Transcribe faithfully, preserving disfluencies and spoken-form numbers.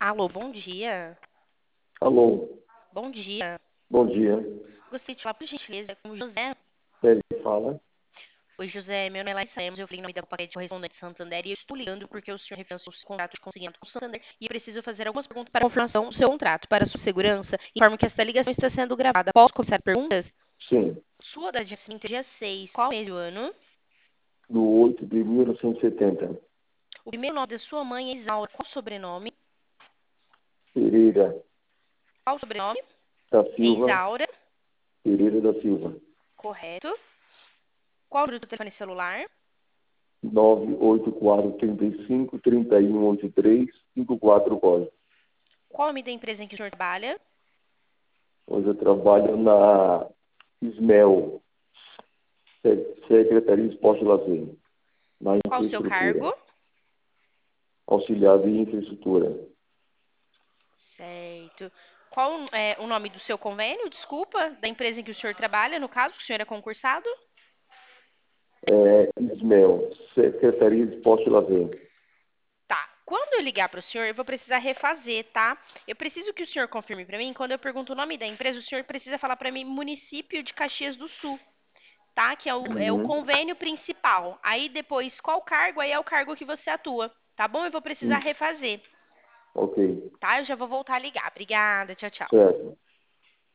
Alô, bom dia. Alô, Bom dia. bom dia. Gostaria de falar, por gentileza, com o José. Ele fala. Oi, José, meu nome é Laís Lemos, eu falei em nome da paquete correspondente Santander e eu estou ligando porque o senhor refinanciou o seu contrato de consignado com o Santander e eu preciso fazer algumas perguntas para a confirmação do seu contrato. Para a sua segurança, informo que esta ligação está sendo gravada. Posso começar perguntas? Sim, Sua data de nascimento é dia seis. Qual mês do ano? do oito de mil novecentos e setenta. O primeiro nome da sua mãe é Isaura. Qual o sobrenome? Pereira Qual o sobrenome? da É Silva. Isaura. Pereira da Silva. Correto. Qual o número do telefone celular? nove oito quatro, três cinco, três um oito três, cinco quatro código. Qual o nome da empresa em que o senhor trabalha? Hoje eu trabalho na SMEL, Se- Secretaria de Esporte e Lazer, na Qual o seu infraestrutura, cargo? auxiliar de infraestrutura. Certo. Qual é o nome do seu convênio, desculpa, da empresa em que o senhor trabalha, no caso, que o senhor é concursado? É, SMEL, Secretaria de Esporte e Lazer. Tá. Quando eu ligar para o senhor, eu vou precisar refazer, tá? Eu preciso que o senhor confirme para mim. Quando eu pergunto o nome da empresa, o senhor precisa falar para mim município de Caxias do Sul, tá? Que é o, é o Uhum. convênio principal. Aí depois, qual cargo? Aí é o cargo que você atua, tá bom? Eu vou precisar Isso. refazer, Ok, tá? Eu já vou voltar a ligar. Obrigada, tchau, tchau. certo.